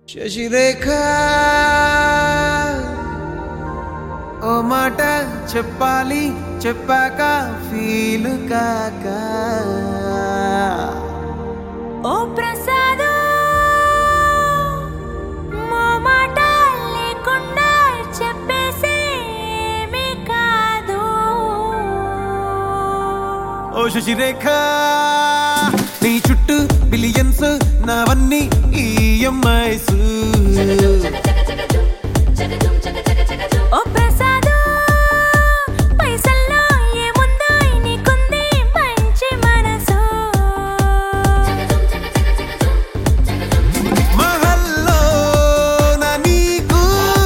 శశిరేఖ ఓ మాట చెప్పాలి చెప్పాక ఫీలు కాక ఓ ప్రసాద్ మో మాట లేకుండా చెప్పేసేమీ కాదు. ఓ శశిరేఖ నీ చుట్టూ బిలియన్స్ నావన్నీ ఈఎంఐస్. ఓ ప్రసాద్ పైసల్లో ఏముందో నీకుంది మంచి మనసు. మహల్లో నా నీకు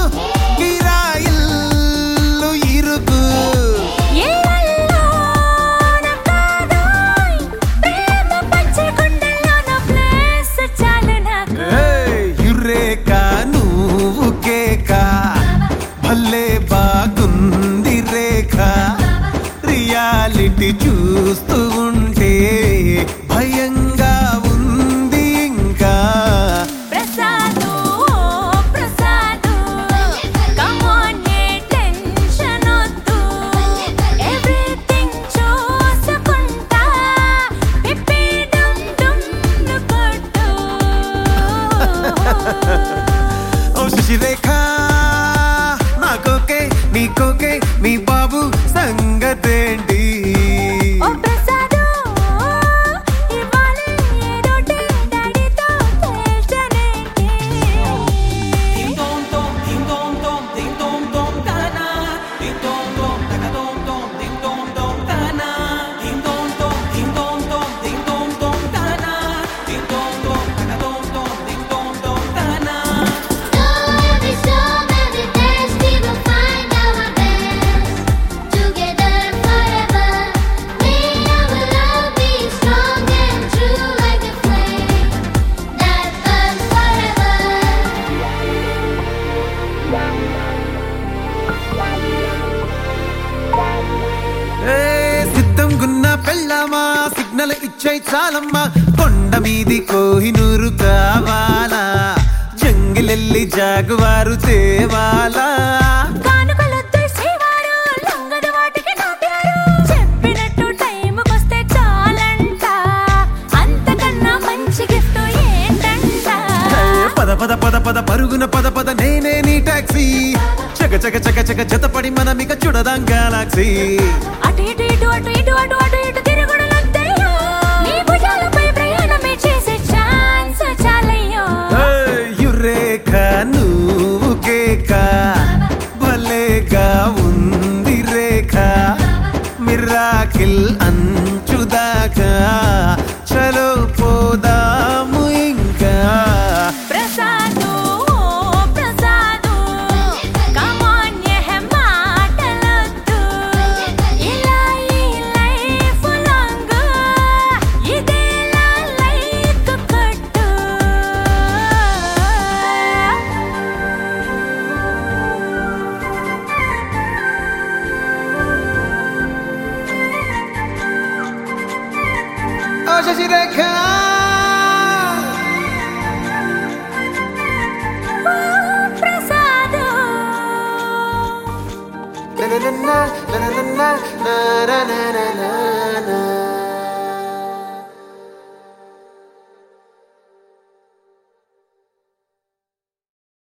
గిరాయిల్లు ఇరుకు. ఏళ్ళల్లో నా కాదోయ్ ప్రేమ పచ్చి గుండెల్లో నా ప్లేస్ చాలు నాకు. యురేక నువ్వు కేక భలే బాగుంది రేఖ. రియాలిటీ చూస్తూ ఉంటే భయంగా ఉంది ఇంకా. ప్రసాద్ ప్రసాద్ కమ్ ఆన్ ఏ టెన్షన్ వద్దు. ఎవ్రీథింగ్ చూసుకుంటా పిప్పి డమ్ డమ్ కొట్టు. ఓ శశిరేఖ నాకోకే నీకోకే మీ బాబు సంగతేంటి? ఓ ప్రసాద్ ఇవాళ ఏదోటి డాడీతో తేల్చనేంటి. Ding dong dong, ding dong dong, ding dong dong tana. Ding dong dong, taka dong dong, ding dong dong tana. Ding dong dong, ding dong dong, ding dong dong tana. Ding dong dong, taka dong dong, ding dong dong tana. Every storm, every test, we will find our best. Together forever, may our love be strong and true like a flame that burns forever. సిద్ధం గున్న పెళ్ళామా signal ఇచ్చాయి చాలమ్మా. కొండ మీది కోహినూరు కావాలా, జంగిలెల్లి జాగువారు తేవాలా. కానుకలొద్దు శ్రీవారు లొంగదు వాటికి నాట్యారు. చెప్పినట్టు టైముకొస్తే చాలంట, అంతకన్నా మంచి గిఫ్ట్ ఏంటంట. పద పద పద పద పరుగున పద పద నేనే నీ టాక్సీ. చక చక చక చక జతపడి మనమిక చూడదాం గెలాక్సీ. అటు ఇటు ఇటు అటు ఇటు అటు అటు ఇటు తిరుగుడులొద్దయ్యో. నీ భుజాలపై ప్రయాణమే చేసే ఛాన్స్ చాలయ్యో. యురేఖ నువ్వు కేక భలేగా ఉంది రేఖ. మిరాకిల్ అంచుదాకా చలో పోదాము ఇంకా. ప్రసాద్ ప్రసాద్ కమ్ ఆన్ ఏ మాటలొద్దు. ఇలా ఈ లైఫ్ లాంగ్ ఇదేలా లైక్ కొట్టు. ఓ Sasirekha Prasad na na na na na na na na na na.